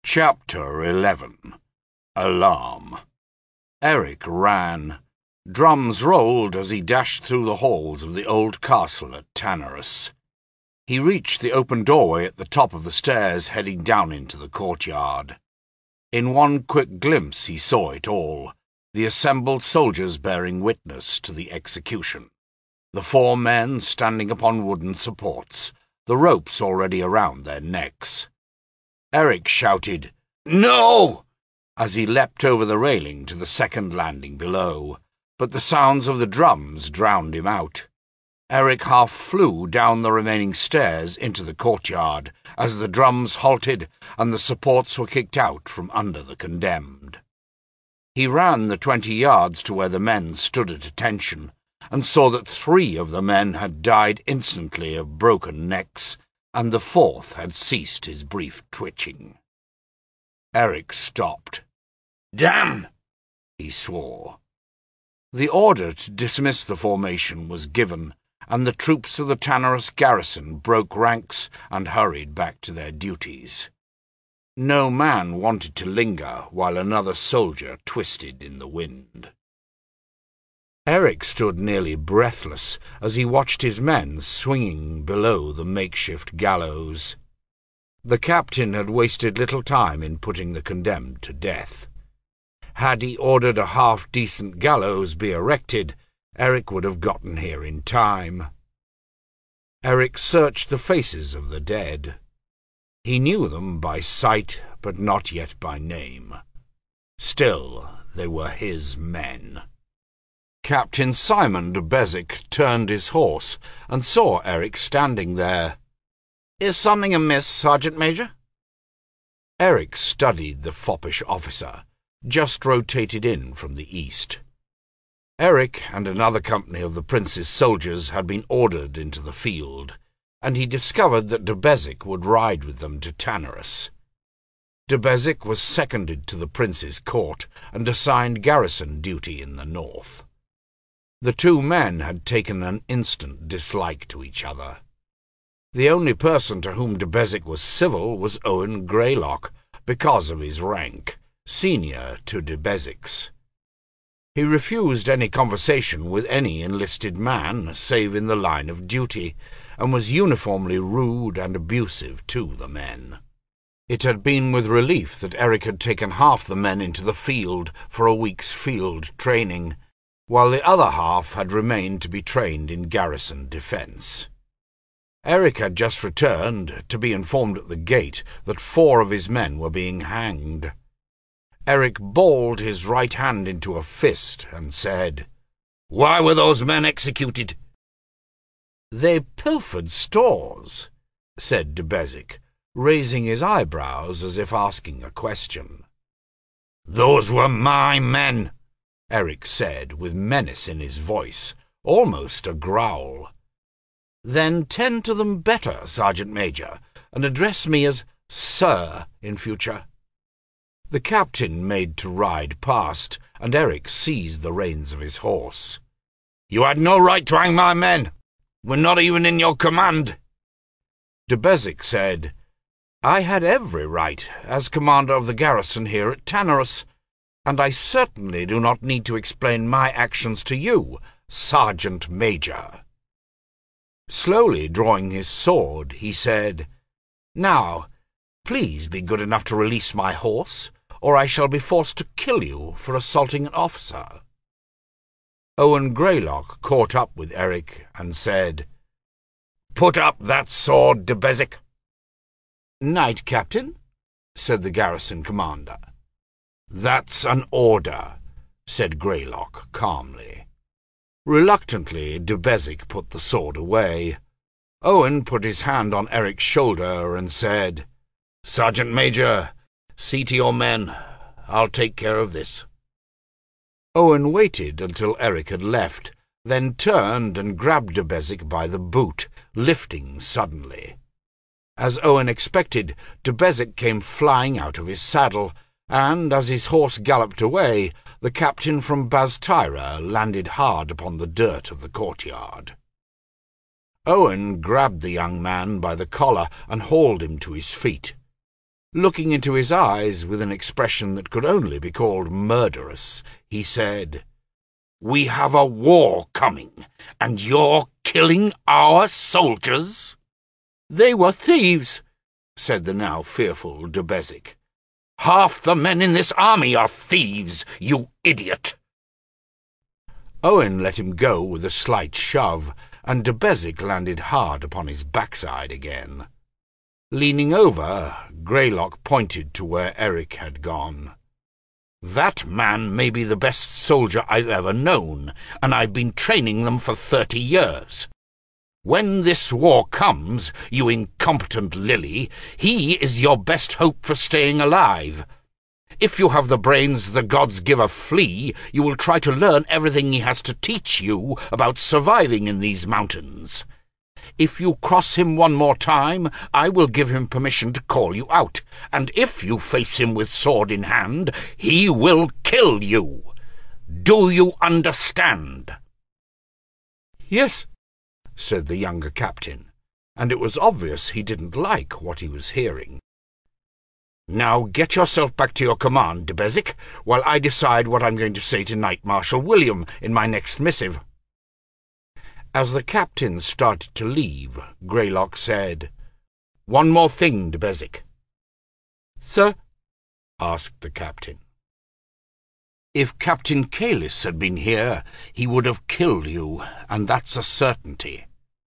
Chapter 11. Alarm. Eric ran. Drums rolled as he dashed through the halls of the old castle at Tanarus. He reached the open doorway at the top of the stairs heading down into the courtyard. In one quick glimpse he saw it all, the assembled soldiers bearing witness to the execution. The 4 men standing upon wooden supports, the ropes already around their necks. Eric shouted, "No!" as he leapt over the railing to the second landing below, but the sounds of the drums drowned him out. Eric half flew down the remaining stairs into the courtyard as the drums halted and the supports were kicked out from under the condemned. He ran the 20 yards to where the men stood at attention and saw that 3 of the men had died instantly of broken necks, and the 4th had ceased his brief twitching. Eric stopped. "Damn!" he swore. The order to dismiss the formation was given, and the troops of the Tanarus garrison broke ranks and hurried back to their duties. No man wanted to linger while another soldier twisted in the wind. Eric stood nearly breathless as he watched his men swinging below the makeshift gallows. The captain had wasted little time in putting the condemned to death. Had he ordered a half-decent gallows be erected, Eric would have gotten here in time. Eric searched the faces of the dead. He knew them by sight, but not yet by name. Still, they were his men. Captain Simon de Bezic turned his horse and saw Eric standing there. "Is something amiss, Sergeant Major?" Eric studied the foppish officer, just rotated in from the east. Eric and another company of the prince's soldiers had been ordered into the field, and he discovered that de Bezic would ride with them to Tanarus. De Bezic was seconded to the prince's court and assigned garrison duty in the north. The 2 men had taken an instant dislike to each other. The only person to whom de Bezic was civil was Owen Greylock, because of his rank, senior to de Bezic's. He refused any conversation with any enlisted man, save in the line of duty, and was uniformly rude and abusive to the men. It had been with relief that Eric had taken half the men into the field for a week's field training, while the other half had remained to be trained in garrison defence. Eric had just returned to be informed at the gate that 4 of his men were being hanged. Eric balled his right hand into a fist and said, "Why were those men executed?" "They pilfered stores," said de Bezic, raising his eyebrows as if asking a question. "Those were my men," Eric said, with menace in his voice, almost a growl. "Then tend to them better, Sergeant Major, and address me as Sir in future." The captain made to ride past, and Eric seized the reins of his horse. "You had no right to hang my men. We're not even in your command." De Bezic said, "I had every right, as commander of the garrison here at Tanarus, and I certainly do not need to explain my actions to you, Sergeant Major." Slowly drawing his sword, he said, "Now, please be good enough to release my horse, or I shall be forced to kill you for assaulting an officer." Owen Greylock caught up with Eric and said, "Put up that sword, de Bezic." "Knight, Captain," said the garrison commander. "That's an order," said Greylock calmly. Reluctantly, de Bezic put the sword away. Owen put his hand on Eric's shoulder and said, "Sergeant Major, see to your men. I'll take care of this." Owen waited until Eric had left, then turned and grabbed de Bezic by the boot, lifting suddenly. As Owen expected, de Bezic came flying out of his saddle, and as his horse galloped away, the captain from Baztyra landed hard upon the dirt of the courtyard. Owen grabbed the young man by the collar and hauled him to his feet. Looking into his eyes with an expression that could only be called murderous, he said, "We have a war coming, and you're killing our soldiers?" "They were thieves," said the now fearful de Bezic. "Half the men in this army are thieves, you idiot!" Owen let him go with a slight shove, and de Bezic landed hard upon his backside again. Leaning over, Greylock pointed to where Eric had gone. "That man may be the best soldier I've ever known, and I've been training them for 30 years. When this war comes, you incompetent Lily, he is your best hope for staying alive. If you have the brains the gods give a flea, you will try to learn everything he has to teach you about surviving in these mountains. If you cross him one more time, I will give him permission to call you out, and if you face him with sword in hand, he will kill you. Do you understand?" "Yes," said the younger captain, and it was obvious he didn't like what he was hearing. "Now get yourself back to your command, de Bezic, while I decide what I'm going to say to Knight Marshal William in my next missive." As the captain started to leave, Greylock said, "One more thing, de Bezic." "Sir?" asked the captain. "If Captain Kalis had been here, he would have killed you, and that's a certainty."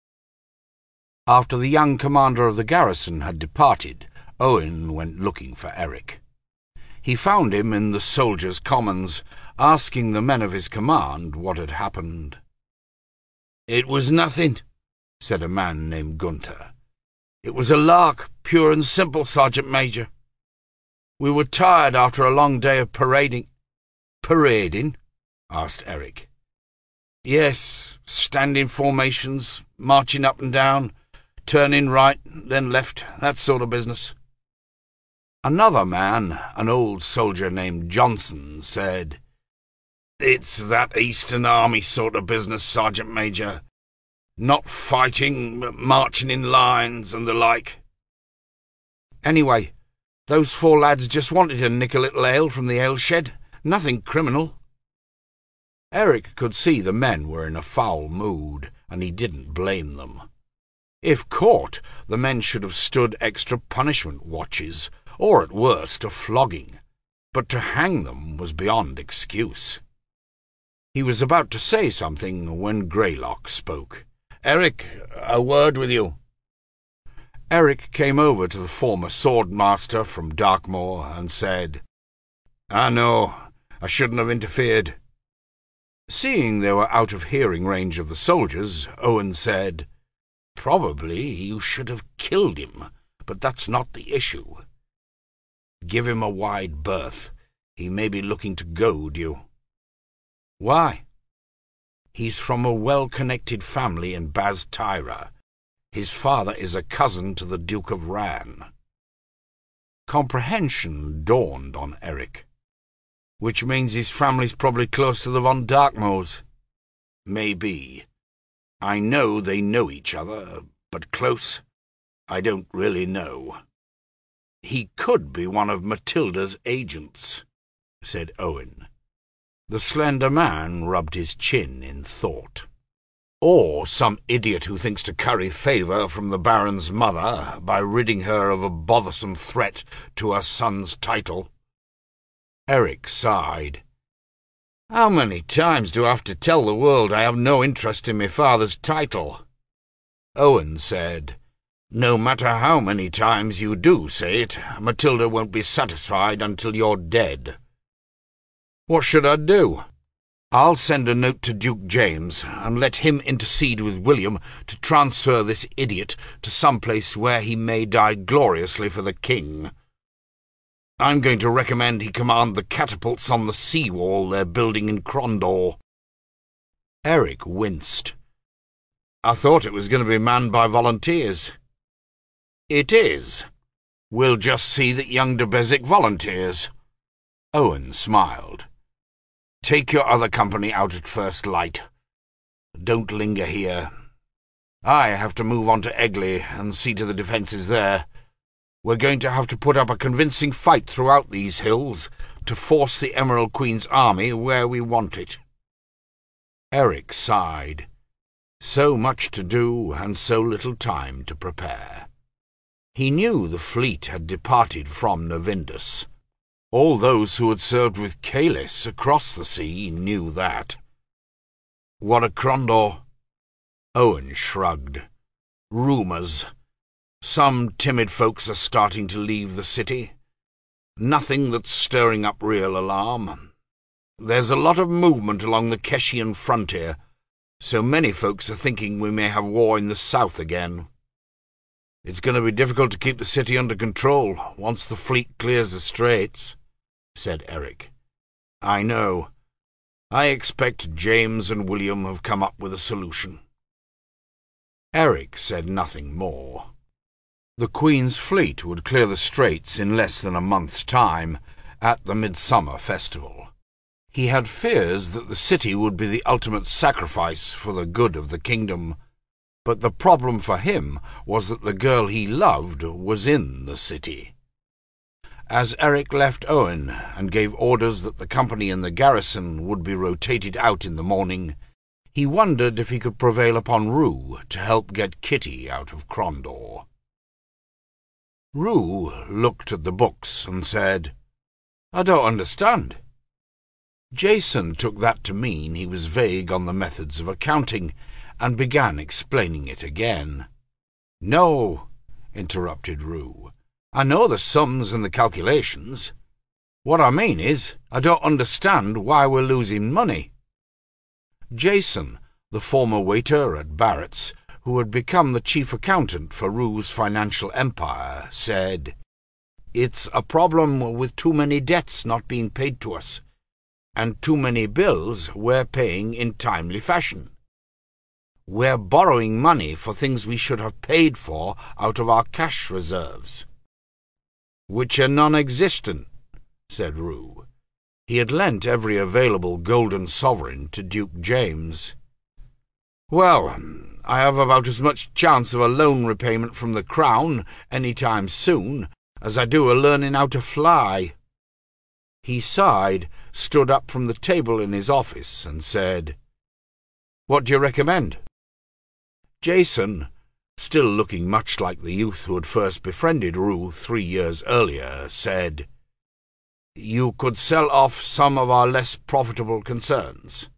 After the young commander of the garrison had departed, Owen went looking for Eric. He found him in the soldiers' commons, asking the men of his command what had happened. "It was nothing," said a man named Gunther. "It was a lark, pure and simple, Sergeant Major. We were tired after a long day of parading." "Parading?" asked Eric. "Yes, standing formations, marching up and down, turning right, then left, that sort of business." Another man, an old soldier named Johnson, said, "It's that Eastern Army sort of business, Sergeant Major. Not fighting, but marching in lines and the like." "Anyway, those 4 lads just wanted to nick a little ale from the ale shed. Nothing criminal." Eric could see the men were in a foul mood, and he didn't blame them. If caught, the men should have stood extra punishment watches, or at worst a flogging, but to hang them was beyond excuse. He was about to say something when Greylock spoke. "Eric, a word with you." Eric came over to the former swordmaster from Darkmoor and said, "No, I shouldn't have interfered." Seeing they were out of hearing range of the soldiers, Owen said, "Probably you should have killed him, but that's not the issue. Give him a wide berth. He may be looking to goad you." "Why?" "He's from a well-connected family in Baz Tyra. His father is a cousin to the Duke of Ran." Comprehension dawned on Eric. "Which means his family's probably close to the von Darkmoors." "Maybe. I know they know each other, but close, I don't really know." "He could be one of Matilda's agents," said Owen. The slender man rubbed his chin in thought. "Or some idiot who thinks to curry favour from the Baron's mother by ridding her of a bothersome threat to her son's title." Eric sighed. "How many times do I have to tell the world I have no interest in my father's title?" Owen said, "No matter how many times you do say it, Matilda won't be satisfied until you're dead." "What should I do?" "I'll send a note to Duke James and let him intercede with William to transfer this idiot to some place where he may die gloriously for the king. I'm going to recommend he command the catapults on the seawall they're building in Crondor." Eric winced. "I thought it was going to be manned by volunteers." "It is. We'll just see that young de Bezic volunteers." Owen smiled. "Take your other company out at first light. Don't linger here. I have to move on to Egley and see to the defences there. We're going to have to put up a convincing fight throughout these hills to force the Emerald Queen's army where we want it." Eric sighed. So much to do and so little time to prepare. He knew the fleet had departed from Navindus. All those who had served with Caelus across the sea knew that. What of Crondor? Owen shrugged. Rumours. Some timid folks are starting to leave the city. Nothing that's stirring up real alarm. There's a lot of movement along the Keshian frontier, so many folks are thinking we may have war in the south again. It's going to be difficult to keep the city under control once the fleet clears the straits, said Eric. I know. I expect James and William have come up with a solution. Eric said nothing more. The Queen's fleet would clear the straits in less than a month's time at the Midsummer Festival. He had fears that the city would be the ultimate sacrifice for the good of the kingdom, but the problem for him was that the girl he loved was in the city. As Eric left Owen and gave orders that the company and the garrison would be rotated out in the morning, he wondered if he could prevail upon Rue to help get Kitty out of Crondor. Rue looked at the books and said, I don't understand. Jason took that to mean he was vague on the methods of accounting, and began explaining it again. No, interrupted Rue. I know the sums and the calculations. What I mean is, I don't understand why we're losing money. Jason, the former waiter at Barrett's, who had become the chief accountant for Rue's financial empire, said, It's a problem with too many debts not being paid to us, and too many bills we're paying in timely fashion. We're borrowing money for things we should have paid for out of our cash reserves. Which are non-existent, said Rue. He had lent every available golden sovereign to Duke James. Well, I have about as much chance of a loan repayment from the Crown any time soon as I do of learning how to fly. He sighed, stood up from the table in his office, and said, What do you recommend? Jason, still looking much like the youth who had first befriended Rue 3 years earlier, said, You could sell off some of our less profitable concerns.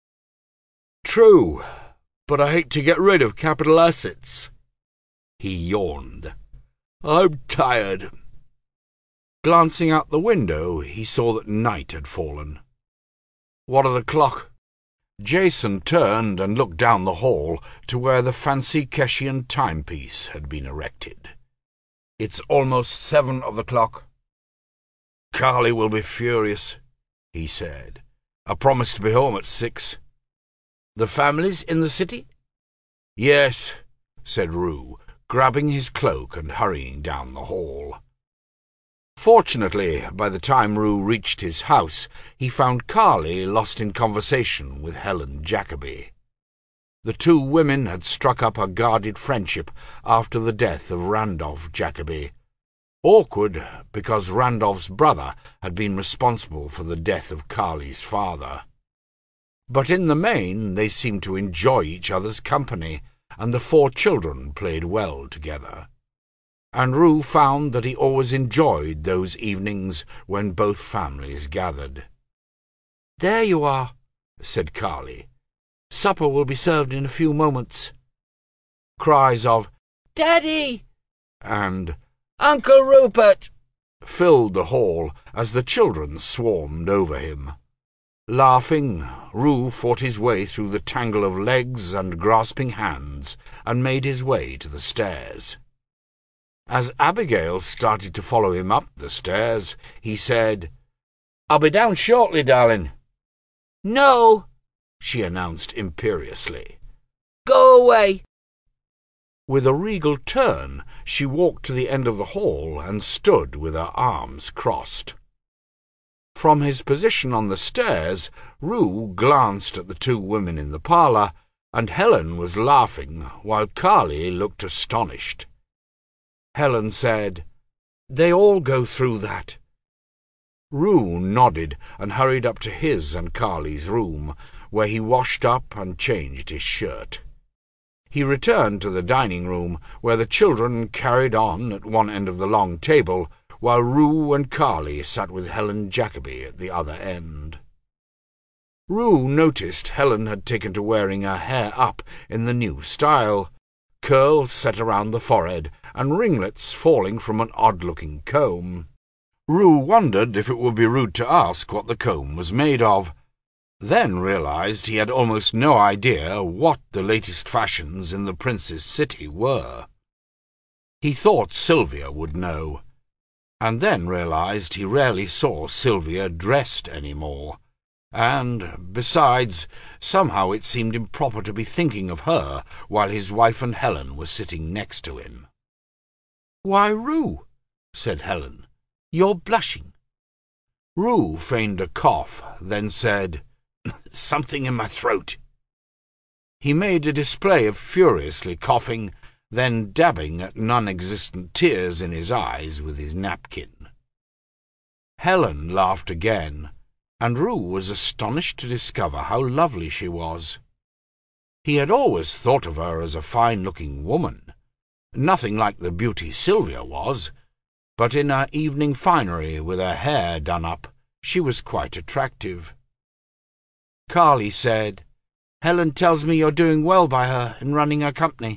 True, but I hate to get rid of capital assets. He yawned. I'm tired. Glancing out the window, he saw that night had fallen. What of the clock? Jason turned and looked down the hall to where the fancy Keshian timepiece had been erected. It's almost 7 o'clock. Carly will be furious, he said. I promised to be home at 6. The family's in the city? Yes, said Rue, grabbing his cloak and hurrying down the hall. Fortunately, by the time Rue reached his house, he found Carly lost in conversation with Helen Jacobi. The 2 women had struck up a guarded friendship after the death of Randolph Jacobi. Awkward because Randolph's brother had been responsible for the death of Carly's father. But in the main they seemed to enjoy each other's company, and the 4 children played well together. And Rue found that he always enjoyed those evenings when both families gathered. There you are, said Carly. Supper will be served in a few moments. Cries of, Daddy! And Uncle Rupert! Filled the hall as the children swarmed over him. Laughing, Rue fought his way through the tangle of legs and grasping hands and made his way to the stairs. As Abigail started to follow him up the stairs, he said, I'll be down shortly, darling. No, she announced imperiously. Go away. With a regal turn, she walked to the end of the hall and stood with her arms crossed. From his position on the stairs, Rue glanced at the 2 women in the parlour, and Helen was laughing while Carly looked astonished. Helen said, They all go through that." Rue nodded and hurried up to his and Carly's room, where he washed up and changed his shirt. He returned to the dining room, where the children carried on at one end of the long table, while Rue and Carly sat with Helen Jacobi at the other end. Rue noticed Helen had taken to wearing her hair up in the new style, curls set around the forehead and ringlets falling from an odd-looking comb. Rue wondered if it would be rude to ask what the comb was made of, then realized he had almost no idea what the latest fashions in the prince's city were. He thought Sylvia would know, and then realized he rarely saw Sylvia dressed any more, and, besides, somehow it seemed improper to be thinking of her while his wife and Helen were sitting next to him. "Why, Rue," said Helen, "you're blushing." Rue feigned a cough, then said, "Something in my throat." He made a display of furiously coughing, then dabbing at non-existent tears in his eyes with his napkin. Helen laughed again, and Rue was astonished to discover how lovely she was. He had always thought of her as a fine-looking woman, nothing like the beauty Sylvia was, but in her evening finery with her hair done up, she was quite attractive. Carly said, "Helen tells me you're doing well by her in running her company."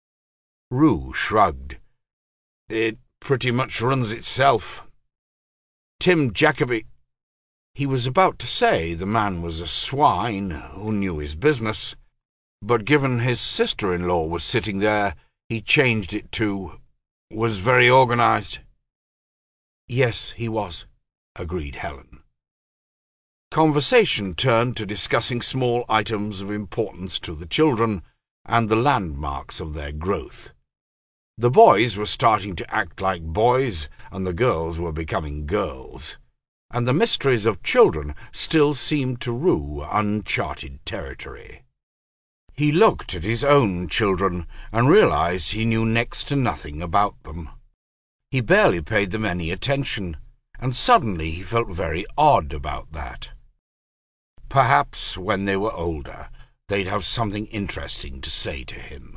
Rue shrugged. "It pretty much runs itself. Tim Jacobi—" He was about to say the man was a swine who knew his business, but given his sister-in-law was sitting there, he changed it to, "was very organized." "Yes, he was," agreed Helen. Conversation turned to discussing small items of importance to the children and the landmarks of their growth. The boys were starting to act like boys, and the girls were becoming girls, and the mysteries of children still seemed to Rue uncharted territory. He looked at his own children and realized he knew next to nothing about them. He barely paid them any attention, and suddenly he felt very odd about that. Perhaps when they were older, they'd have something interesting to say to him.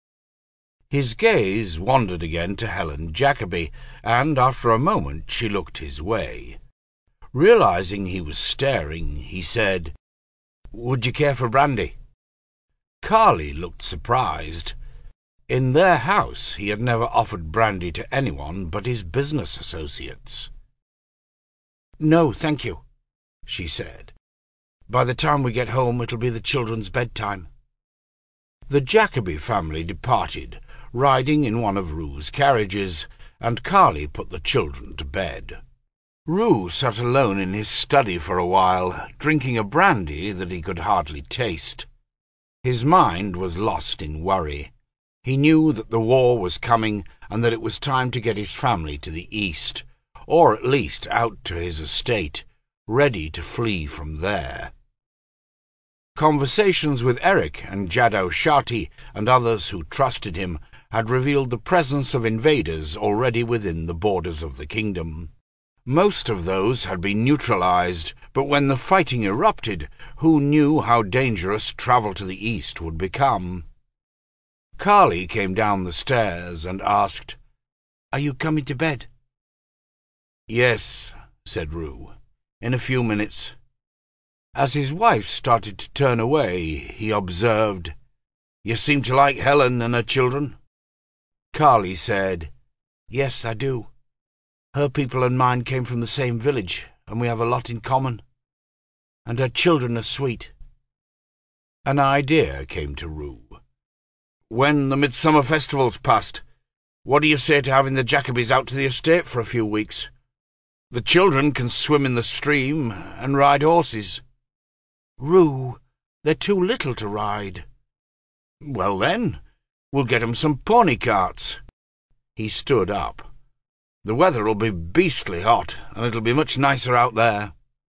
His gaze wandered again to Helen Jacobi, and after a moment she looked his way. Realizing he was staring, he said, "Would you care for brandy?" Carly looked surprised. In their house he had never offered brandy to anyone but his business associates. "No, thank you," she said. "By the time we get home it'll be the children's bedtime." The Jacobi family departed, riding in one of Rue's carriages, and Carly put the children to bed. Rue sat alone in his study for a while, drinking a brandy that he could hardly taste. His mind was lost in worry. He knew that the war was coming and that it was time to get his family to the east, or at least out to his estate, ready to flee from there. Conversations with Eric and Jadot Shati and others who trusted him had revealed the presence of invaders already within the borders of the kingdom. Most of those had been neutralized, but when the fighting erupted, who knew how dangerous travel to the east would become? Carly came down the stairs and asked, "Are you coming to bed?" "Yes," said Rue, "in a few minutes." As his wife started to turn away, he observed, "You seem to like Helen and her children?" Carly said, "Yes, I do. Her people and mine came from the same village, and we have a lot in common. And her children are sweet." An idea came to Rue. "When the Midsummer Festival's past, what do you say to having the Jacobis out to the estate for a few weeks? The children can swim in the stream and ride horses." "Rue, they're too little to ride." "Well then, we'll get 'em some pony carts." He stood up. "The weather'll be beastly hot, and it'll be much nicer out there."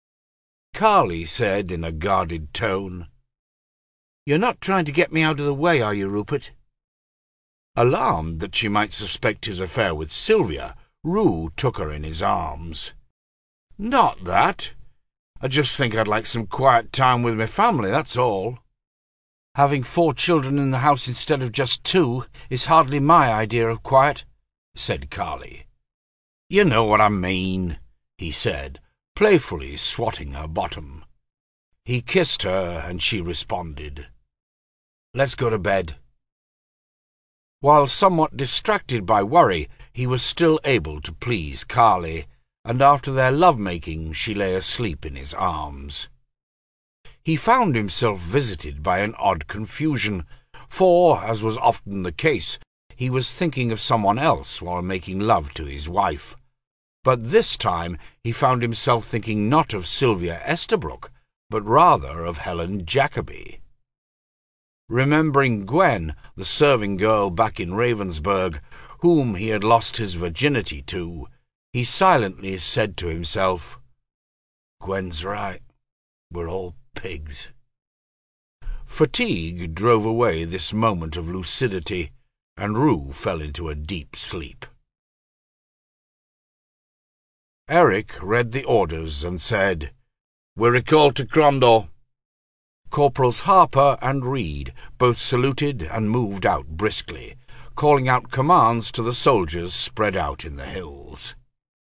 Carly said in a guarded tone, "You're not trying to get me out of the way, are you, Rupert?" Alarmed that she might suspect his affair with Sylvia, Rue took her in his arms. "Not that. I just think I'd like some quiet time with my family, that's all." "Having 4 children in the house instead of just 2 is hardly my idea of quiet," said Carly. "You know what I mean," he said, playfully swatting her bottom. He kissed her, and she responded. "Let's go to bed." While somewhat distracted by worry, he was still able to please Carly, and after their love-making she lay asleep in his arms. He found himself visited by an odd confusion, for, as was often the case, he was thinking of someone else while making love to his wife. But this time he found himself thinking not of Sylvia Estabrook, but rather of Helen Jacobi. Remembering Gwen, the serving girl back in Ravensburg, whom he had lost his virginity to, he silently said to himself, "Gwen's right. We're all pigs." Fatigue drove away this moment of lucidity, and Rue fell into a deep sleep. Eric read the orders and said, "We're recalled to Crondor." Corporals Harper and Reed both saluted and moved out briskly, calling out commands to the soldiers spread out in the hills.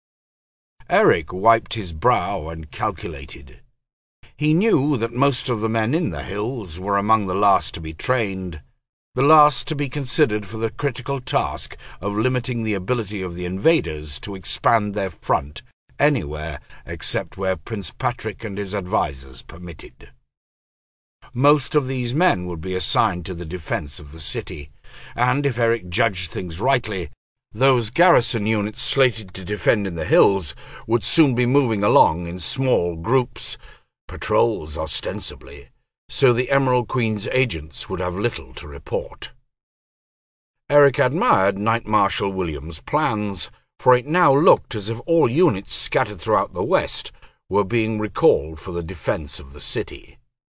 Eric wiped his brow and calculated. He knew that most of the men in the hills were among the last to be trained, the last to be considered for the critical task of limiting the ability of the invaders to expand their front anywhere except where Prince Patrick and his advisers permitted. Most of these men would be assigned to the defence of the city, and if Eric judged things rightly, those garrison units slated to defend in the hills would soon be moving along in small groups, patrols ostensibly, so the Emerald Queen's agents would have little to report. Eric admired Knight Marshal William's plans, for it now looked as if all units scattered throughout the west were being recalled for the defence of the city.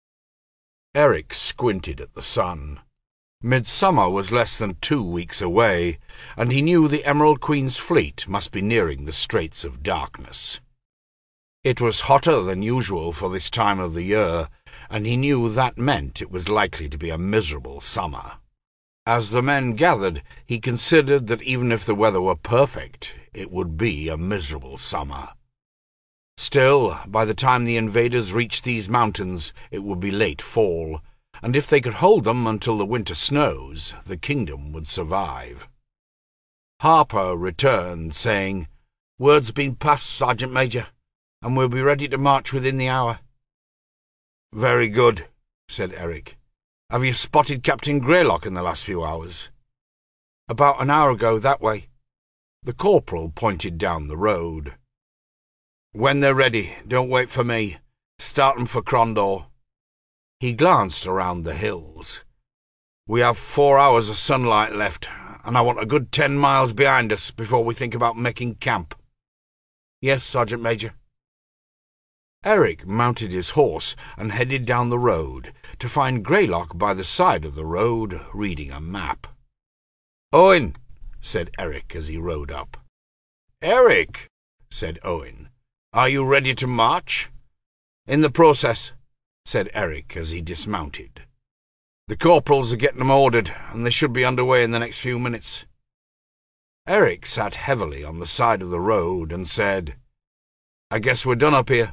Eric squinted at the sun. Midsummer was less than 2 weeks away, and he knew the Emerald Queen's fleet must be nearing the Straits of Darkness. It was hotter than usual for this time of the year, and he knew that meant it was likely to be a miserable summer. As the men gathered, he considered that even if the weather were perfect, it would be a miserable summer. Still, by the time the invaders reached these mountains, it would be late fall, and if they could hold them until the winter snows, the kingdom would survive. Harper returned, saying, "Word's been passed, Sergeant Major, and we'll be ready to march within the hour." "Very good," said Eric. "Have you spotted Captain Greylock in the last few hours?" "About an hour ago, that way." The corporal pointed down the road. "When they're ready, don't wait for me. Start 'em for Crondor." He glanced around the hills. "We have 4 hours of sunlight left, and I want a good 10 miles behind us before we think about making camp." "Yes, Sergeant Major." Eric mounted his horse and headed down the road, to find Greylock by the side of the road, reading a map. "Owen," said Eric as he rode up. "Eric," said Owen, "are you ready to march?" "In the process," said Eric as he dismounted. "The corporals are getting them ordered, and they should be underway in the next few minutes." Eric sat heavily on the side of the road and said, "I guess we're done up here."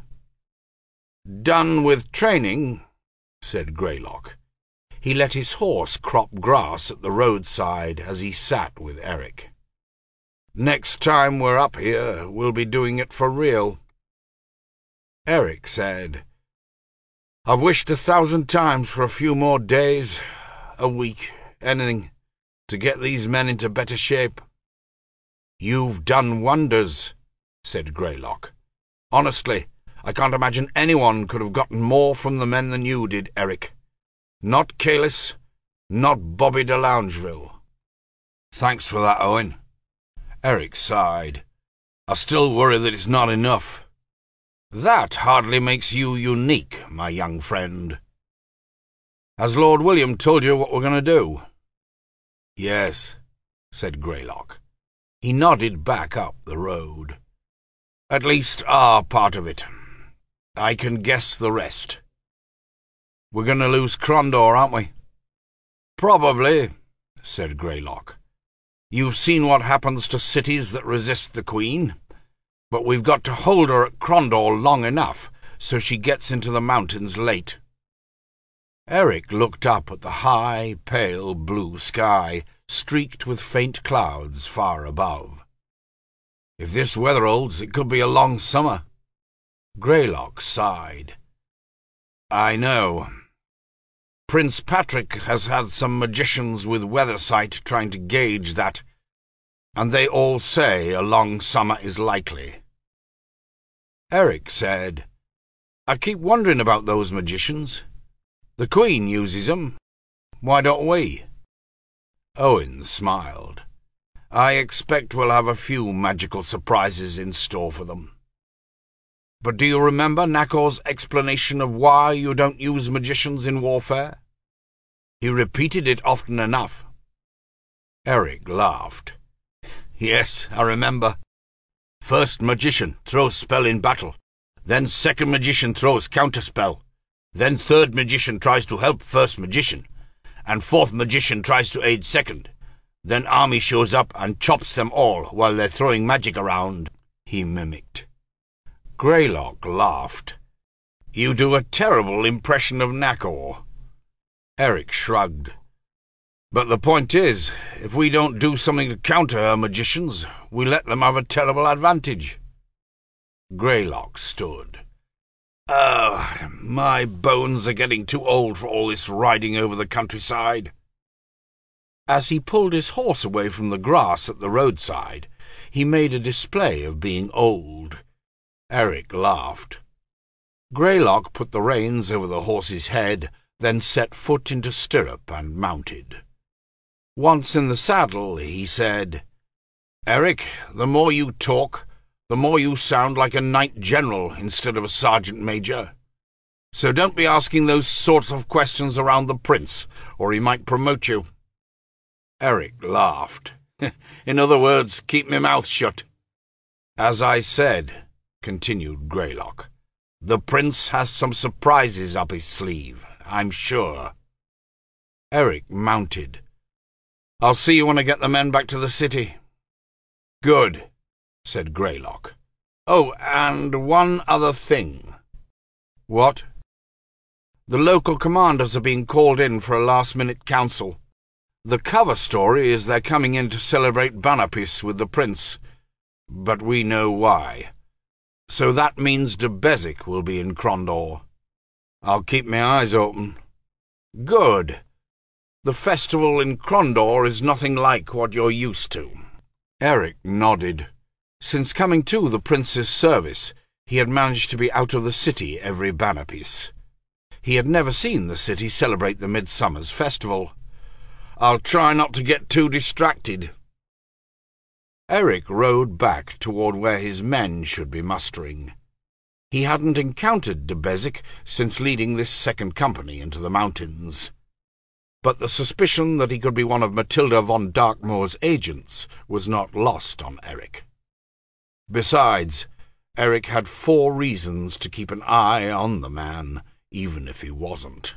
"Done with training?" said Greylock. He let his horse crop grass at the roadside as he sat with Eric. "Next time we're up here, we'll be doing it for real." Eric said, "I've wished 1,000 times for a few more days, a week, anything, to get these men into better shape." "You've done wonders," said Greylock. "Honestly, I can't imagine anyone could have gotten more from the men than you did, Eric. Not Kalis, not Bobby de Loungeville." "Thanks for that, Owen." Eric sighed. "I still worry that it's not enough." "That hardly makes you unique, my young friend." "Has Lord William told you what we're going to do?" "Yes," said Greylock. He nodded back up the road. "At least our part of it. I can guess the rest. We're going to lose Crondor, aren't we?" "Probably," said Greylock. "You've seen what happens to cities that resist the Queen, but we've got to hold her at Crondor long enough so she gets into the mountains late." Eric looked up at the high, pale blue sky, streaked with faint clouds far above. "If this weather holds, it could be a long summer." Greylock sighed. "I know. Prince Patrick has had some magicians with weathersight trying to gauge that, and they all say a long summer is likely." Eric said, "I keep wondering about those magicians. The Queen uses 'em. Why don't we?" Owen smiled. "I expect we'll have a few magical surprises in store for them." "But do you remember Nakor's explanation of why you don't use magicians in warfare? He repeated it often enough." Eric laughed. "Yes, I remember. First magician throws spell in battle, then second magician throws counterspell, then third magician tries to help first magician, and fourth magician tries to aid second. Then army shows up and chops them all while they're throwing magic around," he mimicked. Greylock laughed. "You do a terrible impression of Nakor." Eric shrugged. "But the point is, if we don't do something to counter her magicians, we let them have a terrible advantage." Greylock stood. My bones are getting too old for all this riding over the countryside." As he pulled his horse away from the grass at the roadside, he made a display of being old. Eric laughed. Greylock put the reins over the horse's head, then set foot into stirrup and mounted. Once in the saddle, he said, "Eric, the more you talk, the more you sound like a knight general instead of a sergeant major. So don't be asking those sorts of questions around the prince, or he might promote you." Eric laughed. "In other words, keep my mouth shut." "As I said," continued Greylock, "the prince has some surprises up his sleeve, I'm sure." Eric mounted. "I'll see you when I get the men back to the city." "Good," said Greylock. "Oh, and one other thing." "What?" "The local commanders are being called in for a last-minute council. The cover story is they're coming in to celebrate Bannerpeace with the prince, but we know why. So that means de Bezic will be in Crondor. I'll keep my eyes open." "Good. The festival in Crondor is nothing like what you're used to." Eric nodded. Since coming to the prince's service, he had managed to be out of the city every Bannerpeace. He had never seen the city celebrate the Midsummer's festival. "I'll try not to get too distracted." Eric rode back toward where his men should be mustering. He hadn't encountered de Bezic since leading this second company into the mountains. But the suspicion that he could be one of Matilda von Darkmoor's agents was not lost on Eric. Besides, Eric had 4 reasons to keep an eye on the man, even if he wasn't.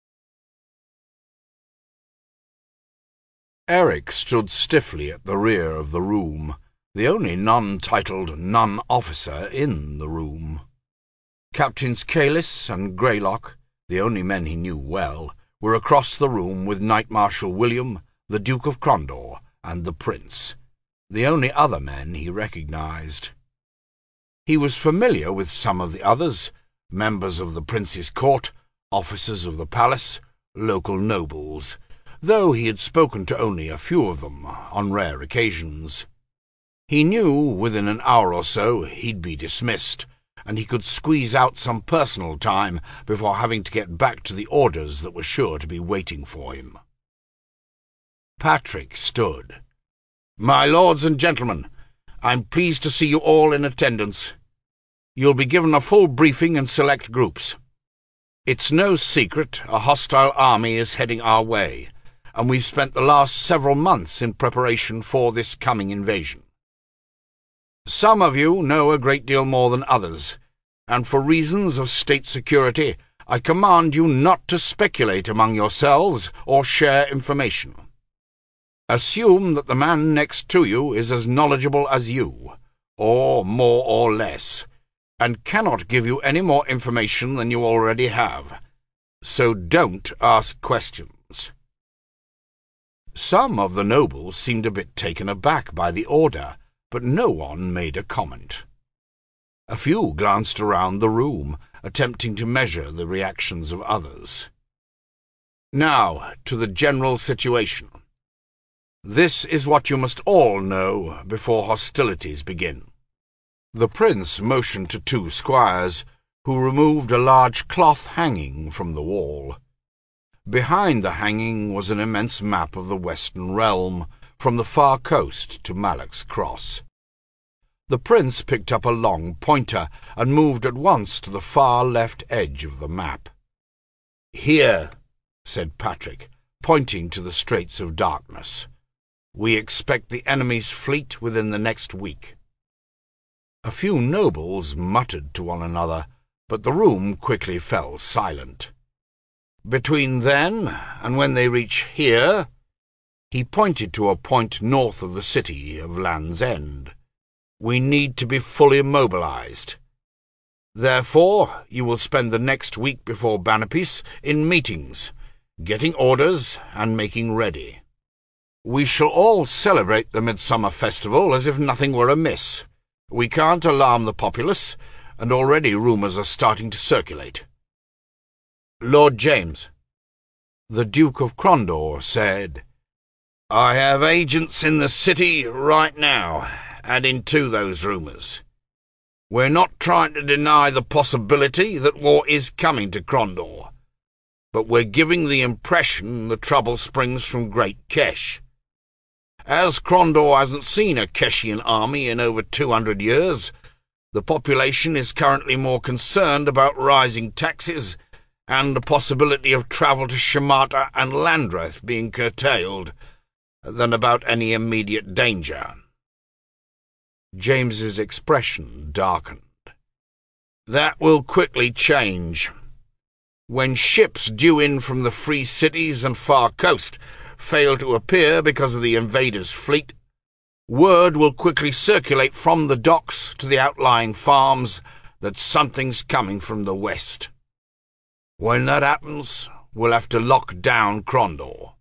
Eric stood stiffly at the rear of the room, the only non-titled non-officer in the room. Captains Kalis and Greylock, the only men he knew well, were across the room with Knight Marshal William, the Duke of Crondor, and the Prince, the only other men he recognized. He was familiar with some of the others, members of the Prince's court, officers of the palace, local nobles, though he had spoken to only a few of them on rare occasions. He knew within an hour or so he'd be dismissed, and he could squeeze out some personal time before having to get back to the orders that were sure to be waiting for him. Patrick stood. "My lords and gentlemen, I'm pleased to see you all in attendance. You'll be given a full briefing in select groups. It's no secret a hostile army is heading our way, and we've spent the last several months in preparation for this coming invasion. Some of you know a great deal more than others, and for reasons of state security, I command you not to speculate among yourselves or share information. Assume that the man next to you is as knowledgeable as you, or more or less, and cannot give you any more information than you already have. So don't ask questions." Some of the nobles seemed a bit taken aback by the order, but no one made a comment. A few glanced around the room, attempting to measure the reactions of others. Now, to the general situation. This is what you must all know before hostilities begin. The prince motioned to two squires, who removed a large cloth hanging from the wall. Behind the hanging was an immense map of the Western realm, from the far coast to Malak's Cross. The prince picked up a long pointer and moved at once to the far left edge of the map. "Here," said Patrick, pointing to the Straits of Darkness. "We expect the enemy's fleet within the next week." A few nobles muttered to one another, but the room quickly fell silent. "Between then and when they reach here," he pointed to a point north of the city of Land's End, "we need to be fully mobilized. Therefore, you will spend the next week before Bannerpeace in meetings, getting orders and making ready. We shall all celebrate the Midsummer Festival as if nothing were amiss. We can't alarm the populace, and already rumours are starting to circulate." "Lord James," the Duke of Crondor said, "I have agents in the city right now, adding to those rumours. We're not trying to deny the possibility that war is coming to Crondor, but we're giving the impression the trouble springs from Great Kesh. As Crondor hasn't seen a Keshian army in over 200 years, the population is currently more concerned about rising taxes and the possibility of travel to Shamarta and Landreth being curtailed than about any immediate danger." James's expression darkened. "That will quickly change. When ships due in from the free cities and far coast fail to appear because of the invaders' fleet, word will quickly circulate from the docks to the outlying farms that something's coming from the west. When that happens, we'll have to lock down Crondor."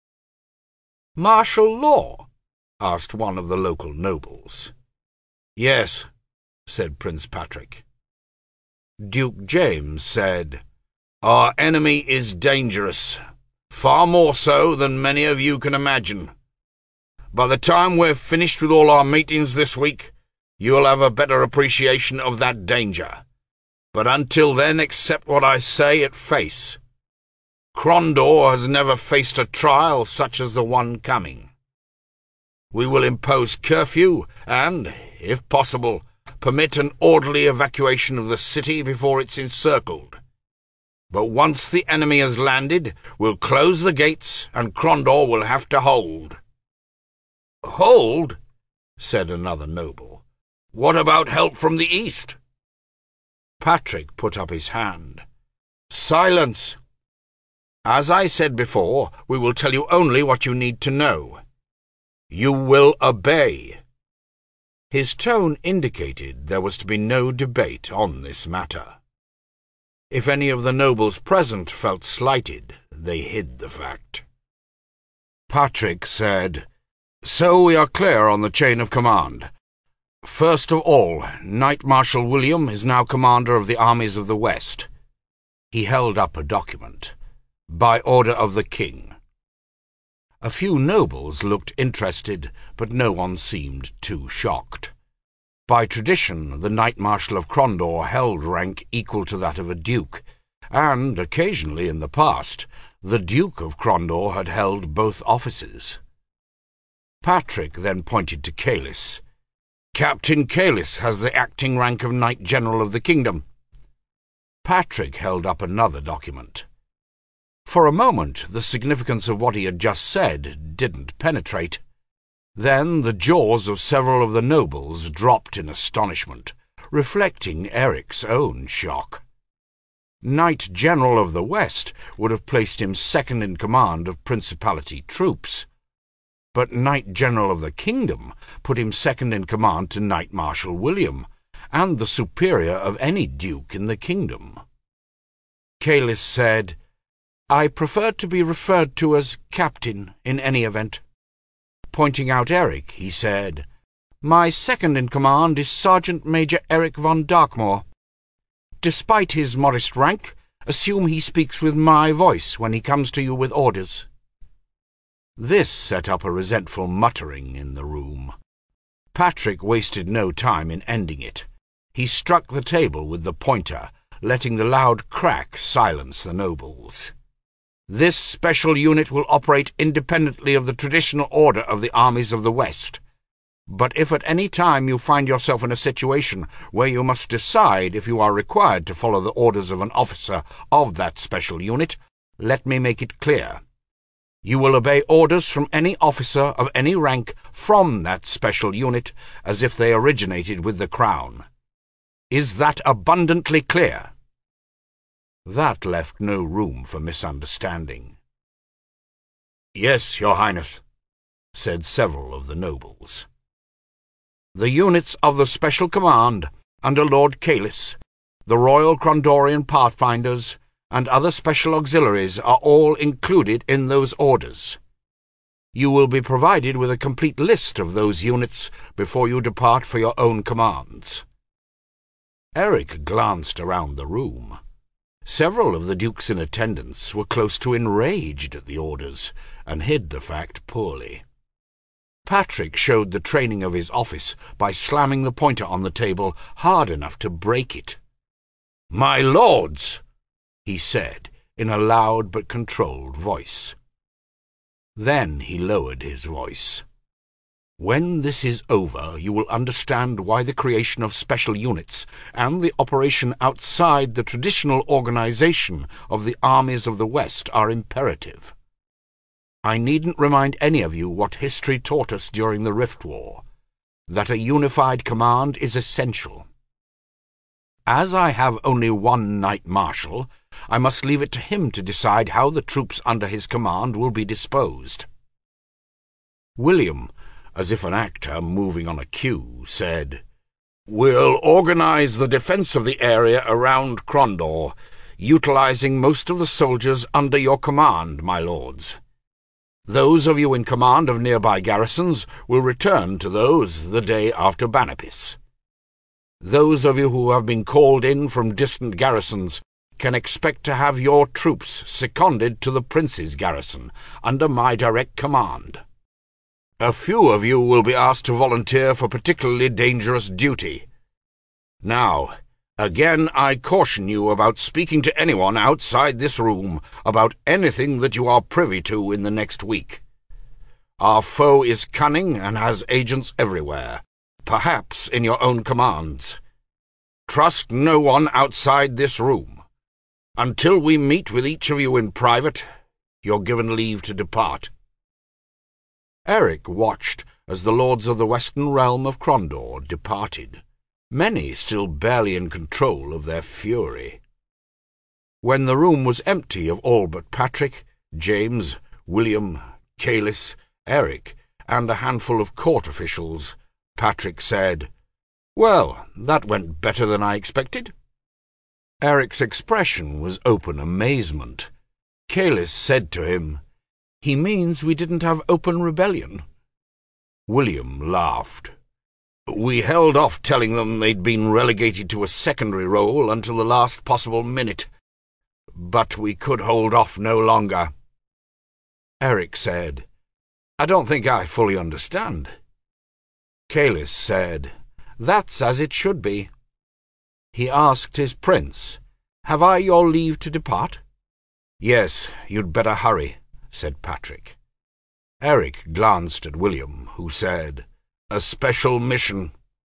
"Martial law?" asked one of the local nobles. "Yes," said Prince Patrick. Duke James said, "Our enemy is dangerous, far more so than many of you can imagine. By the time we're finished with all our meetings this week, you'll have a better appreciation of that danger. But until then, accept what I say at face. Crondor has never faced a trial such as the one coming. We will impose curfew and, if possible, permit an orderly evacuation of the city before it's encircled. But once the enemy has landed, we'll close the gates and Crondor will have to hold." "Hold?" said another noble. "What about help from the east?" Patrick put up his hand. "Silence! As I said before, we will tell you only what you need to know. You will obey." His tone indicated there was to be no debate on this matter. If any of the nobles present felt slighted, they hid the fact. Patrick said, "So we are clear on the chain of command. First of all, Knight Marshal William is now commander of the armies of the West." He held up a document. "By order of the King." A few nobles looked interested, but no one seemed too shocked. By tradition, the Knight Marshal of Crondor held rank equal to that of a duke, and, occasionally in the past, the Duke of Crondor had held both offices. Patrick then pointed to Caelis. "Captain Caelis has the acting rank of Knight General of the Kingdom." Patrick held up another document. For a moment, the significance of what he had just said didn't penetrate. Then the jaws of several of the nobles dropped in astonishment, reflecting Eric's own shock. Knight General of the West would have placed him second in command of Principality troops, but Knight General of the Kingdom put him second in command to Knight Marshal William, and the superior of any duke in the kingdom. Kaelis said, "I prefer to be referred to as Captain in any event." Pointing out Eric, he said, "My second in command is Sergeant Major Eric von Darkmoor. Despite his modest rank, assume he speaks with my voice when he comes to you with orders." This set up a resentful muttering in the room. Patrick wasted no time in ending it. He struck the table with the pointer, letting the loud crack silence the nobles. "This special unit will operate independently of the traditional order of the armies of the West. But if at any time you find yourself in a situation where you must decide if you are required to follow the orders of an officer of that special unit, let me make it clear. You will obey orders from any officer of any rank from that special unit as if they originated with the Crown. Is that abundantly clear?" That left no room for misunderstanding. "Yes, Your Highness," said several of the nobles. "The units of the Special Command, under Lord Kaelis, the Royal Crondorian Pathfinders, and other special auxiliaries are all included in those orders. You will be provided with a complete list of those units before you depart for your own commands." Eric glanced around the room. Several of the dukes in attendance were close to enraged at the orders, and hid the fact poorly. Patrick showed the training of his office by slamming the pointer on the table hard enough to break it. "My lords," he said, in a loud but controlled voice. Then he lowered his voice. "When this is over, you will understand why the creation of special units and the operation outside the traditional organization of the armies of the West are imperative. I needn't remind any of you what history taught us during the Rift War, that a unified command is essential. As I have only one Knight Marshal, I must leave it to him to decide how the troops under his command will be disposed." William, as if an actor moving on a cue, said, "We'll organize the defense of the area around Crondor, utilizing most of the soldiers under your command, my lords. Those of you in command of nearby garrisons will return to those the day after Banapis. Those of you who have been called in from distant garrisons can expect to have your troops seconded to the Prince's garrison under my direct command. A few of you will be asked to volunteer for particularly dangerous duty. Now, again I caution you about speaking to anyone outside this room about anything that you are privy to in the next week. Our foe is cunning and has agents everywhere, perhaps in your own commands. Trust no one outside this room. Until we meet with each of you in private, you're given leave to depart." Eric watched as the lords of the western realm of Crondor departed, many still barely in control of their fury. When the room was empty of all but Patrick, James, William, Kaelis, Eric, and a handful of court officials, Patrick said, "Well, that went better than I expected." Eric's expression was open amazement. Kaelis said to him, "He means we didn't have open rebellion." William laughed. "We held off telling them they'd been relegated to a secondary role until the last possible minute. But we could hold off no longer." Eric said, "I don't think I fully understand." Kaelis said, "That's as it should be." He asked his prince, "Have I your leave to depart?" "Yes, you'd better hurry," said Patrick. Eric glanced at William, who said, "A special mission."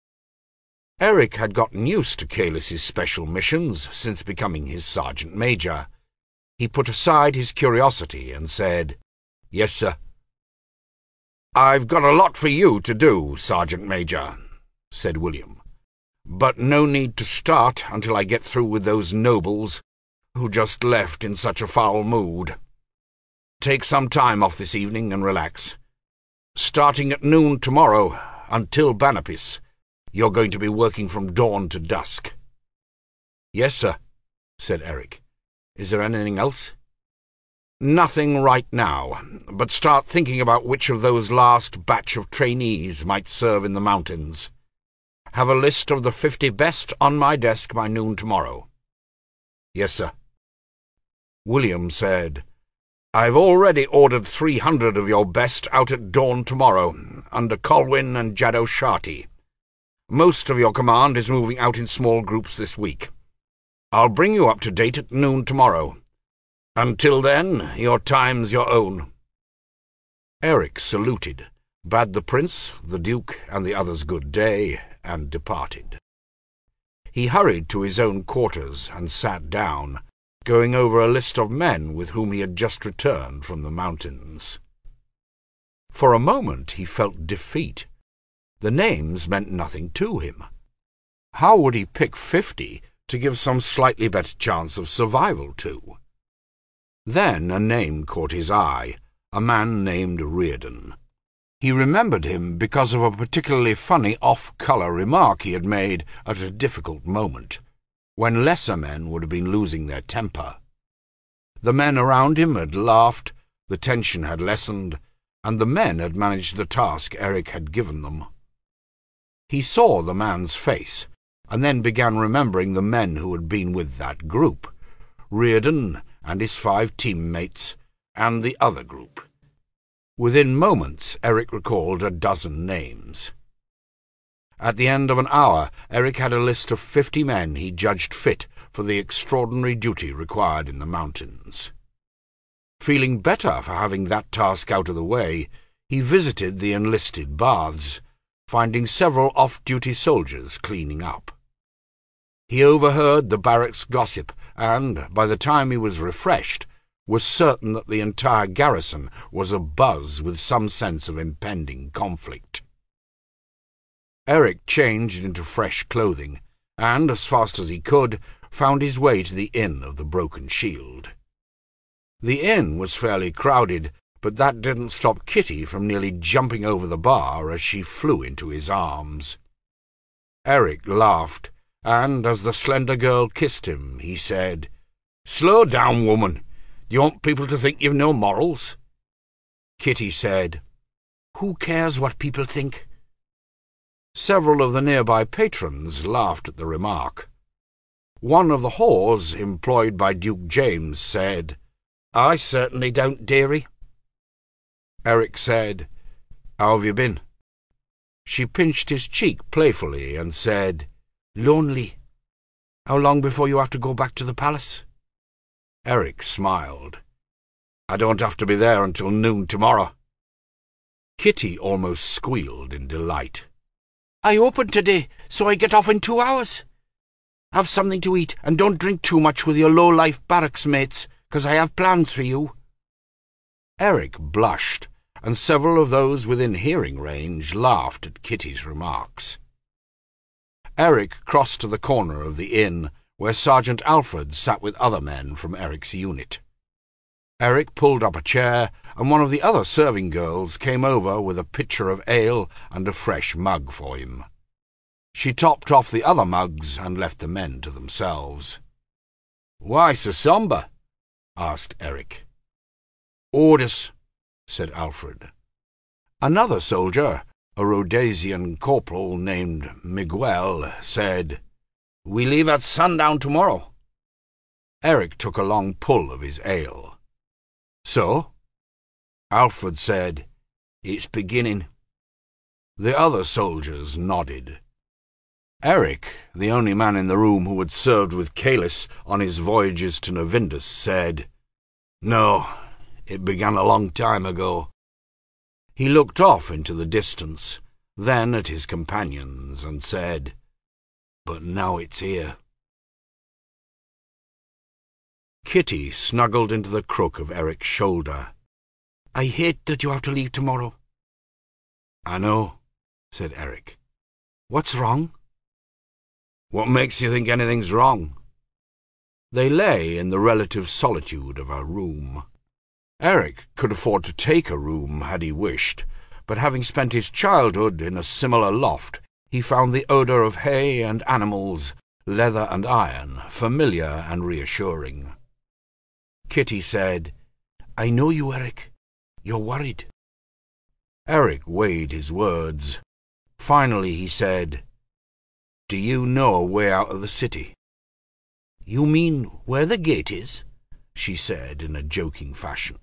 Eric had gotten used to Kaelis's special missions since becoming his sergeant major. He put aside his curiosity and said, "Yes, sir." "I've got a lot for you to do, Sergeant Major," said William, "but no need to start until I get through with those nobles who just left in such a foul mood. Take some time off this evening and relax. Starting at noon tomorrow, until Banapis, you're going to be working from dawn to dusk." "Yes, sir," said Eric. "Is there anything else?" "Nothing right now, but start thinking about which of those last batch of trainees might serve in the mountains. Have a list of the 50 best on my desk by noon tomorrow." "Yes, sir." William said, "I've already ordered 300 of your best out at dawn tomorrow, under Colwyn and Jaddo Sharti. Most of your command is moving out in small groups this week. I'll bring you up to date at noon tomorrow. Until then, your time's your own." Eric saluted, bade the prince, the duke, and the others good day, and departed. He hurried to his own quarters and sat down, going over a list of men with whom he had just returned from the mountains. For a moment he felt defeat. The names meant nothing to him. How would he pick 50 to give some slightly better chance of survival to? Then a name caught his eye, a man named Reardon. He remembered him because of a particularly funny off-colour remark he had made at a difficult moment, when lesser men would have been losing their temper. The men around him had laughed, the tension had lessened, and the men had managed the task Eric had given them. He saw the man's face, and then began remembering the men who had been with that group, Reardon and his 5 teammates, and the other group. Within moments Eric recalled a dozen names. At the end of an hour Eric had a list of 50 men he judged fit for the extraordinary duty required in the mountains. Feeling better for having that task out of the way, he visited the enlisted baths, finding several off-duty soldiers cleaning up. He overheard the barracks gossip, and, by the time he was refreshed, was certain that the entire garrison was abuzz with some sense of impending conflict. Eric changed into fresh clothing, and, as fast as he could, found his way to the Inn of the Broken Shield. The inn was fairly crowded, but that didn't stop Kitty from nearly jumping over the bar as she flew into his arms. Eric laughed, and as the slender girl kissed him, he said, "Slow down, woman. Do you want people to think you've no morals?" Kitty said, "Who cares what people think?" Several of the nearby patrons laughed at the remark. One of the whores employed by Duke James said, "I certainly don't, dearie." Eric said, "How have you been?" She pinched his cheek playfully and said, "Lonely. How long before you have to go back to the palace?" Eric smiled. "I don't have to be there until noon tomorrow." Kitty almost squealed in delight. "I open today, so I get off in 2 hours. Have something to eat, and don't drink too much with your low-life barracks mates, 'cause I have plans for you." Eric blushed, and several of those within hearing range laughed at Kitty's remarks. Eric crossed to the corner of the inn, where Sergeant Alfred sat with other men from Eric's unit. Eric pulled up a chair, and one of the other serving girls came over with a pitcher of ale and a fresh mug for him. She topped off the other mugs and left the men to themselves. "Why so sombre?" asked Eric. "Orders," said Alfred. Another soldier, a Rhodesian corporal named Miguel, said, "We leave at sundown tomorrow." Eric took a long pull of his ale. "So?" Alfred said, "It's beginning." The other soldiers nodded. Eric, the only man in the room who had served with Kalis on his voyages to Navindus, said, "No, it began a long time ago." He looked off into the distance, then at his companions, and said, "But now it's here." Kitty snuggled into the crook of Eric's shoulder. "I hate that you have to leave tomorrow. I know, said Eric. What's wrong? What makes you think anything's wrong? They lay in the relative solitude of a room. Eric could afford to take a room had he wished, but having spent his childhood in a similar loft, he found the odour of hay and animals, leather and iron, familiar and reassuring. Kitty said, I know you, Eric. You're worried. Eric weighed his words. Finally he said, Do you know a way out of the city? You mean where the gate is? She said in a joking fashion.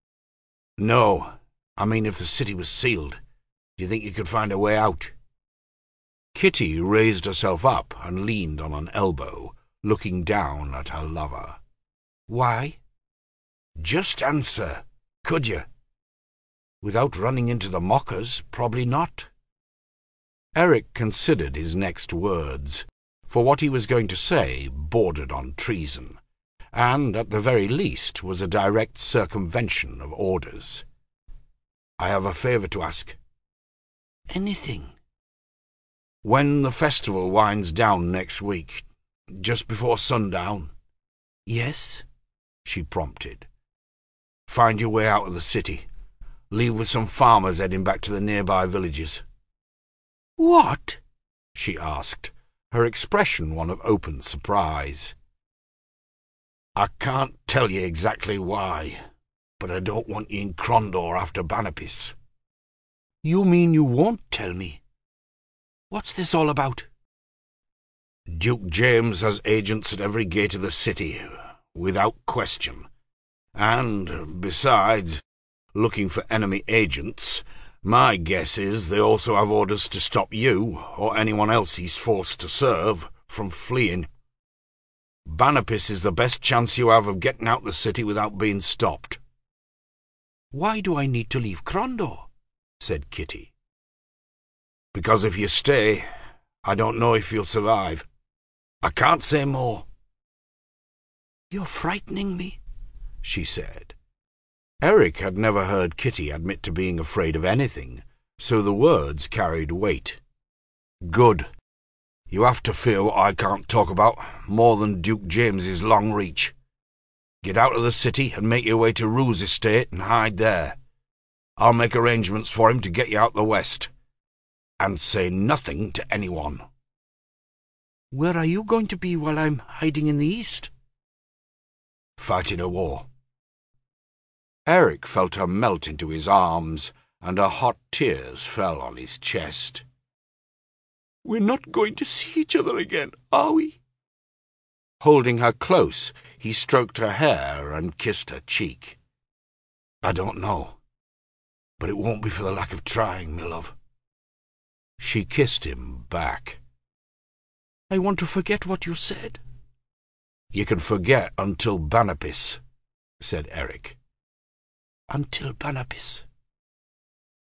No, I mean if the city was sealed. Do you think you could find a way out? Kitty raised herself up and leaned on an elbow, looking down at her lover. Why? Just answer, could you? Without running into the mockers, probably not. Eric considered his next words, for what he was going to say bordered on treason, and at the very least was a direct circumvention of orders. I have a favour to ask. Anything. When the festival winds down next week, just before sundown. Yes, she prompted. Find your way out of the city. Leave with some farmers heading back to the nearby villages. What? She asked, her expression one of open surprise. I can't tell you exactly why, but I don't want you in Crondor after Banapis. You mean you won't tell me? What's this all about? Duke James has agents at every gate of the city, without question. And, besides, looking for enemy agents, my guess is they also have orders to stop you, or anyone else he's forced to serve, from fleeing. Banapis is the best chance you have of getting out the city without being stopped. Why do I need to leave Crondor? Said Kitty. Because if you stay, I don't know if you'll survive. I can't say more. You're frightening me, she said. Eric had never heard Kitty admit to being afraid of anything, so the words carried weight. Good. You have to fear what I can't talk about, more than Duke James's long reach. Get out of the city and make your way to Rue's estate and hide there. I'll make arrangements for him to get you out the west. And say nothing to anyone. Where are you going to be while I'm hiding in the east? Fighting a war. Eric felt her melt into his arms, and her hot tears fell on his chest. We're not going to see each other again, are we? Holding her close, he stroked her hair and kissed her cheek. I don't know, but it won't be for the lack of trying, my love. She kissed him back. I want to forget what you said. You can forget until Banapis, said Eric. Until Banapis.